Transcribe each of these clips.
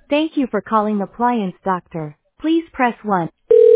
Thank you for calling Appliance Doctor. Please press 1.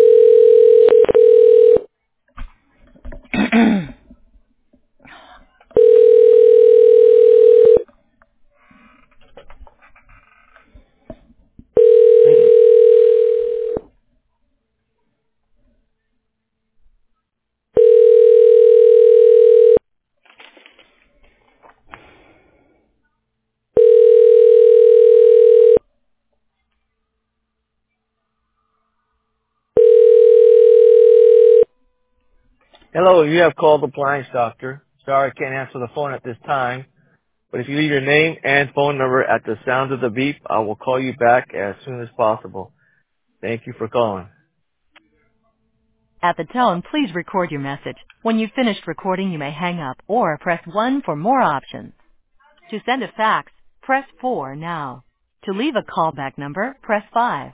Hello, you have called Appliance Doctor. Sorry I can't answer the phone at this time, but if you leave your name and phone number at the sound of the beep, I will call you back as soon as possible. Thank you for calling. At the tone, please record your message. When you've finished recording, you may hang up or press 1 for more options. To send a fax, press 4 now. To leave a callback number, press 5.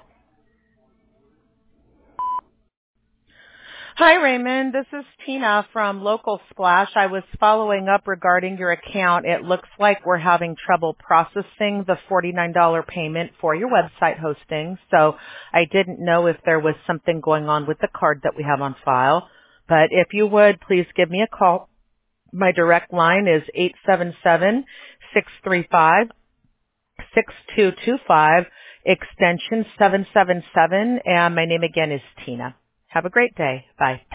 Hi, Raymond. This is Tina from Local Splash. I was following up regarding your account. It looks like we're having trouble processing the $49 payment for your website hosting. So I didn't know if there was something going on with the card that we have on file. But if you would, please give me a call. My direct line is 877-635-6225, extension 777, and my name again is Tina. Have a great day. Bye.